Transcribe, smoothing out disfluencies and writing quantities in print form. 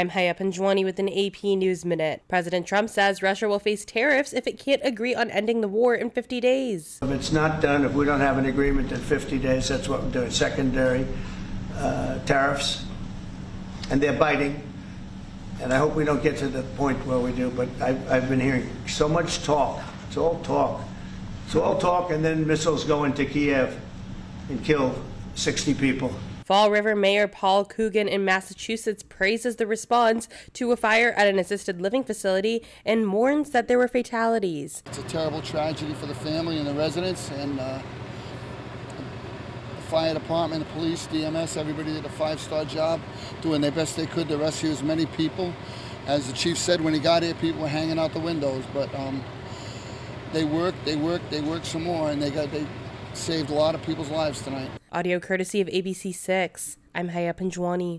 I'm Haya Panjwani with an AP News Minute. President Trump says Russia will face tariffs if it can't agree on ending the war in 50 days. If it's not done, if we don't have an agreement in 50 days, that's what we're doing, secondary tariffs. And they're biting. And I hope we don't get to the point where we do, but I've been hearing so much talk. It's all talk. It's all talk, and then missiles go into Kiev and kill 60 people. Fall River Mayor Paul Coogan in Massachusetts praises the response to a fire at an assisted living facility and mourns that there were fatalities. It's a terrible tragedy for the family and the residents, and the fire department, the police, DMS, everybody did a five-star job doing their best they could to rescue as many people. As the chief said, when he got here, people were hanging out the windows, but they worked some more, and they saved a lot of people's lives tonight. Audio courtesy of ABC 6. I'm Haya Panjwani.